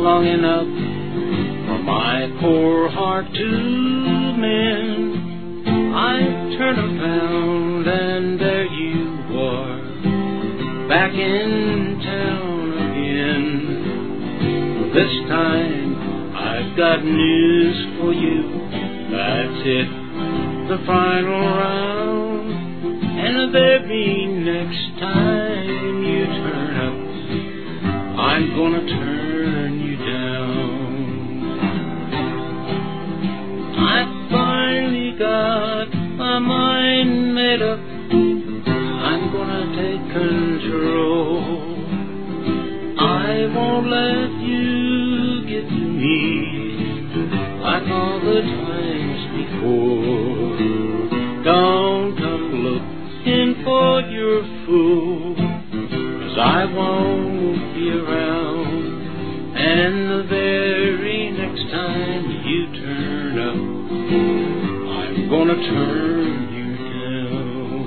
long enough for my poor heart to mend. I turn around and there you are, back in town again. This time I've got news for you. That's it, the final round. And the very next time you turn up, I'm gonna turn you down. I finally got my mind made up. I'm gonna take control. I won't let you get to me like all the times before. Don't come looking for your fool, 'cause I won't be around. And the very next time you turn up, I'm gonna turn you down.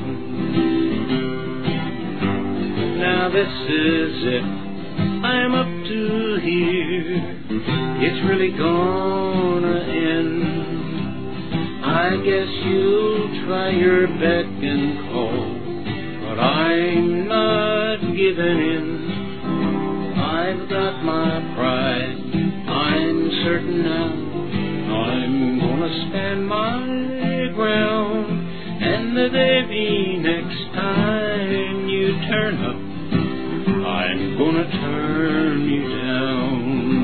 Now this is it, I'm up to here. It's really gonna end. I guess you'll try your beck and call, but I'm not giving in. I've got my pride, I'm certain now. I'm gonna stand my ground. And the very next time you turn up, I'm gonna turn you down.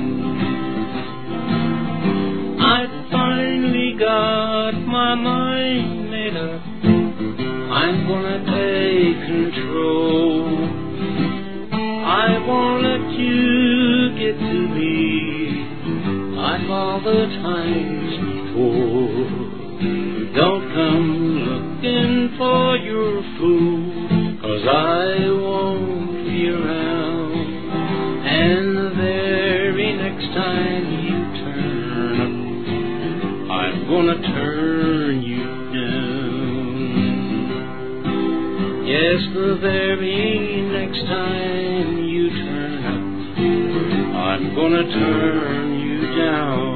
I finally got my mind made up. I'm gonna take control. I won't let you get to me like all the times before. Don't come looking for your fool, 'cause I won't be around. And the very next time you turn up, I'm gonna turn you down. Yes, the very next time you turn up, I'm gonna turn you down.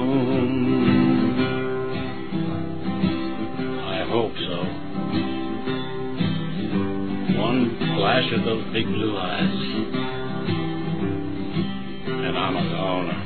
I hope so. One flash of those big blue eyes, and I'm a goner.